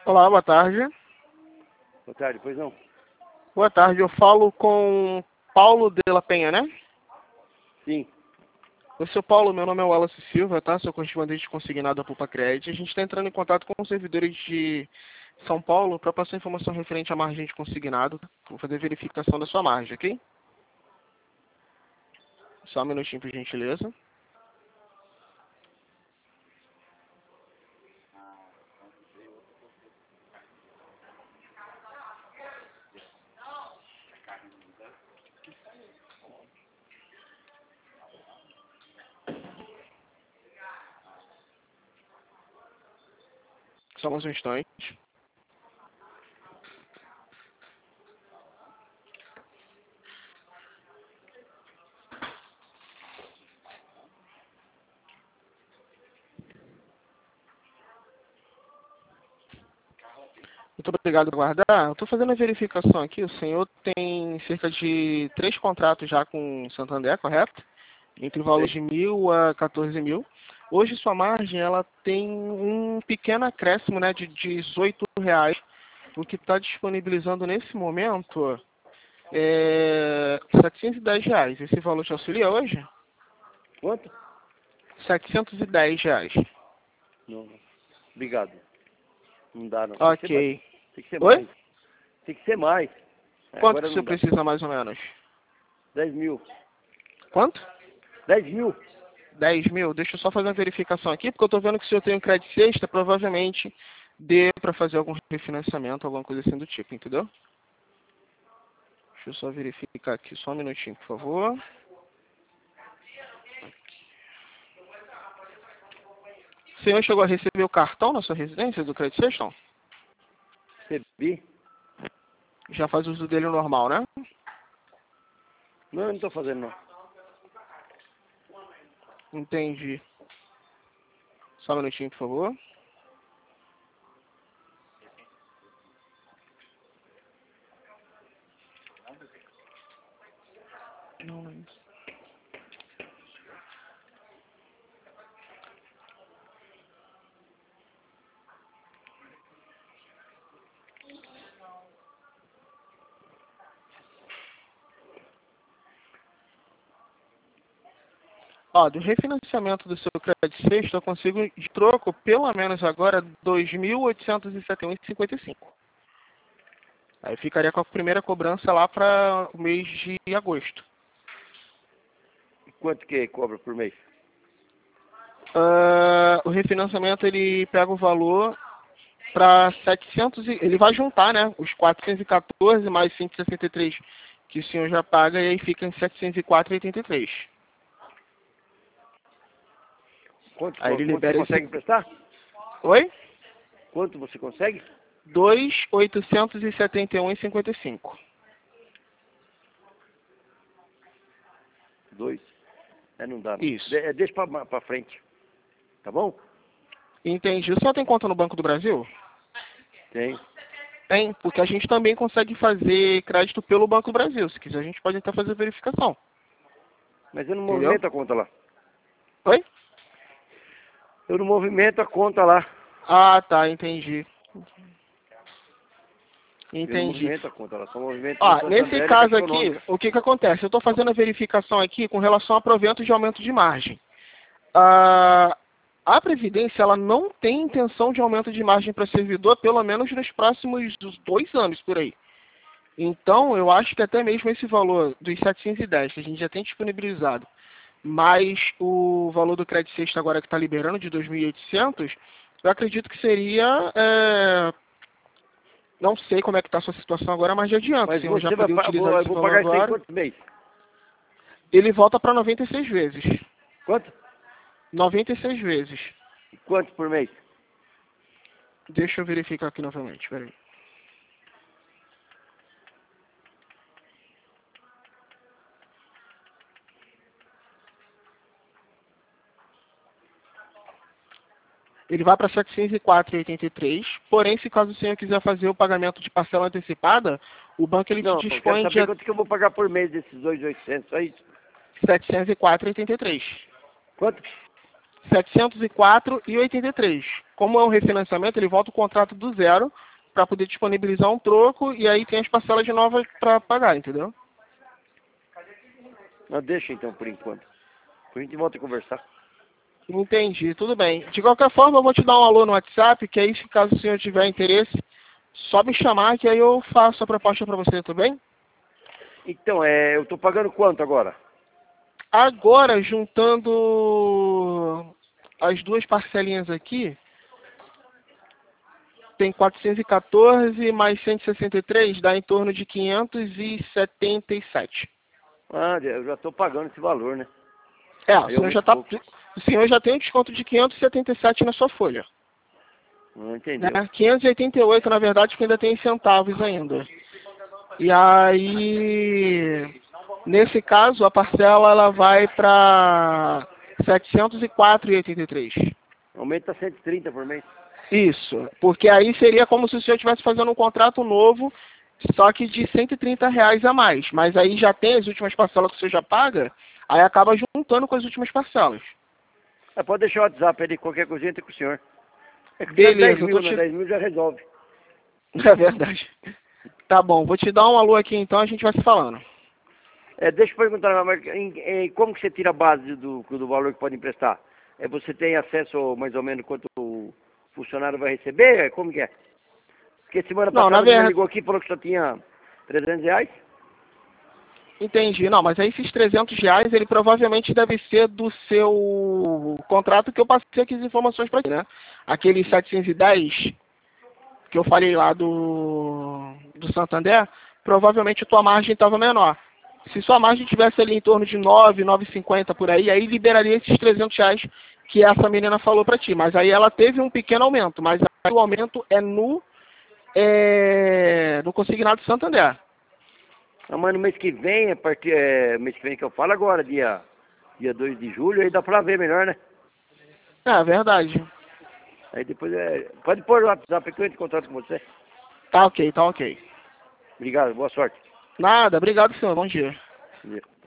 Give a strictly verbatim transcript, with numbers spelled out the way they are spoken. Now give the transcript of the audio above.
Olá, boa tarde. Boa tarde, pois não? Boa tarde, eu falo com Paulo de la Penha, né? Sim. Eu sou Paulo, meu nome é Wallace Silva, tá? Sou correspondente consignado da Pulpacred. A gente está entrando em contato com os servidores de São Paulo para passar informação referente à margem de consignado. Vou fazer verificação da sua margem, ok? Só um minutinho, por gentileza. Só mais um instante. Muito obrigado por aguardar. Eu estou fazendo a verificação aqui. O senhor tem cerca de três contratos já com o Santander, correto? Entre valores de mil a quatorze mil. Hoje sua margem ela tem um pequeno acréscimo, né, de dezoito reais. O que está disponibilizando nesse momento é setecentos e dez reais. Esse valor te auxilia hoje? Quanto? setecentos e dez reais. Não, não. Obrigado. Não dá, não. Ok. Tem que ser Oi? mais. Tem que ser mais. É, Quanto agora que você não dá. precisa mais ou menos? dez mil. Quanto? dez mil? dez mil? Deixa eu só fazer uma verificação aqui, porque eu estou vendo que se eu tenho crédito sexta, provavelmente dê para fazer algum refinanciamento, alguma coisa assim do tipo, entendeu? Deixa eu só verificar aqui, só um minutinho, por favor. O senhor chegou a receber o cartão na sua residência do crédito sexta? Não? Recebi? Já faz uso dele normal, né? Não, eu não tô fazendo, não. Entendi. Só um minutinho, por favor. Não, não é isso. Ó, do refinanciamento do seu crédito sexto, eu consigo de troco, pelo menos agora, dois mil oitocentos e setenta e um reais e cinquenta e cinco centavos. Aí ficaria com a primeira cobrança lá para o mês de agosto. E quanto que cobra por mês? Uh, o refinanciamento ele pega o valor para setecentos e, ele vai juntar, né, os quatrocentos e quatorze mais cento e sessenta e três que o senhor já paga e aí fica em setecentos e quatro reais e oitenta e três centavos. Quanto, Aí ele quanto libera você esse... consegue emprestar? Oi? Quanto você consegue? dois mil oitocentos e setenta e um reais e cinquenta e cinco centavos. Dois. É, não dá, não. Isso. De, é, deixa pra, pra frente. Tá bom? Entendi. O senhor tem conta no Banco do Brasil? Tem. Tem, porque a gente também consegue fazer crédito pelo Banco do Brasil. Se quiser, a gente pode até fazer verificação. Mas eu não Entendeu? movimento a conta lá. Oi? Eu não movimento a conta lá. Ah, tá, entendi. Eu não Entendi. movimento a conta lá. Só movimento no Ó, Santander nesse e caso Caixa aqui, Econômica. o que que acontece? Eu estou fazendo a verificação aqui com relação a proventos de aumento de margem. Ah, a Previdência, ela não tem intenção de aumento de margem para servidor, pelo menos nos próximos dois anos, por aí. Então, eu acho que até mesmo esse valor dos setecentos e dez, que a gente já tem disponibilizado, mais o valor do crédito sexta agora que está liberando, de dois mil e oitocentos, eu acredito que seria... É... Não sei como é que está a sua situação agora, mas de adianto. Mas Se eu já você vai poderia pa- utilizar vou, eu esse vou valor pagar isso aí agora, quantos meses? ele volta para noventa e seis vezes. Quanto? noventa e seis vezes. E quanto por mês? Deixa eu verificar aqui novamente, peraí. Ele vai para setecentos e quatro reais e oitenta e três centavos, porém, se caso o senhor quiser fazer o pagamento de parcela antecipada, o banco ele te Não, eu quero dispõe saber de quanto que eu vou pagar por mês desses dois mil e oitocentos, só isso. setecentos e quatro reais e oitenta e três centavos. Quanto? setecentos e quatro reais e oitenta e três centavos. como é um refinanciamento, ele volta o contrato do zero para poder disponibilizar um troco e aí tem as parcelas de novas para pagar, entendeu? Não, deixa então por enquanto. Depois a gente volta a conversar. Entendi, tudo bem. De qualquer forma, eu vou te dar um alô no WhatsApp, que aí, se caso o senhor tiver interesse, só me chamar que aí eu faço a proposta para você, tudo bem? Então, é, eu tô pagando quanto agora? Agora, juntando as duas parcelinhas aqui, tem quatrocentos e quatorze mais cento e sessenta e três, dá em torno de quinhentos e setenta e sete. Ah, eu já tô pagando esse valor, né? É, o Aí senhor, já aumenta tá, pouco. o senhor já tem um desconto de quinhentos e setenta e sete na sua folha. Não Né? entendeu? quinhentos e oitenta e oito, na verdade, que ainda tem centavos ainda. E aí, nesse caso, a parcela ela vai para setecentos e quatro reais e oitenta e três centavos. Aumenta cento e trinta por mês. Isso, porque aí seria como se o senhor estivesse fazendo um contrato novo, só que de cento e trinta reais a mais. Mas aí já tem as últimas parcelas que o senhor já paga, aí acaba juntando com as últimas parcelas. Ah, pode deixar o WhatsApp aí, qualquer coisinha tem com o senhor. É que precisa de Beleza, dez eu tô mil, né? te... dez mil já resolve. É verdade. Tá bom, vou te dar um alô aqui então, a gente vai se falando. É, deixa eu perguntar, mas em, em, como que você tira a base do, do valor que pode emprestar? É, você tem acesso mais ou menos quanto o funcionário vai receber? É, como que é? Porque semana Não, na passada ele me verdade... ligou aqui e falou que só tinha trezentos reais. Entendi. Não, mas aí esses trezentos reais, ele provavelmente deve ser do seu contrato que eu passei aqui as informações para ti, né? Aquele setecentos e dez que eu falei lá do, do Santander, provavelmente a tua margem estava menor. Se sua margem tivesse ali em torno de nove, nove e cinquenta por aí, aí liberaria esses trezentos reais que essa menina falou para ti. Mas aí ela teve um pequeno aumento, mas aí o aumento é no, é, no consignado Santander. Ah, mas no mês que vem, a partir, é, mês que vem que eu falo agora, dia, dia dois de julho, aí dá pra ver melhor, né? É verdade. Aí depois é. Pode pôr o WhatsApp que eu entro em contato com você. Tá ok, tá ok. Obrigado, boa sorte. Nada, obrigado senhor, bom dia. Bom dia.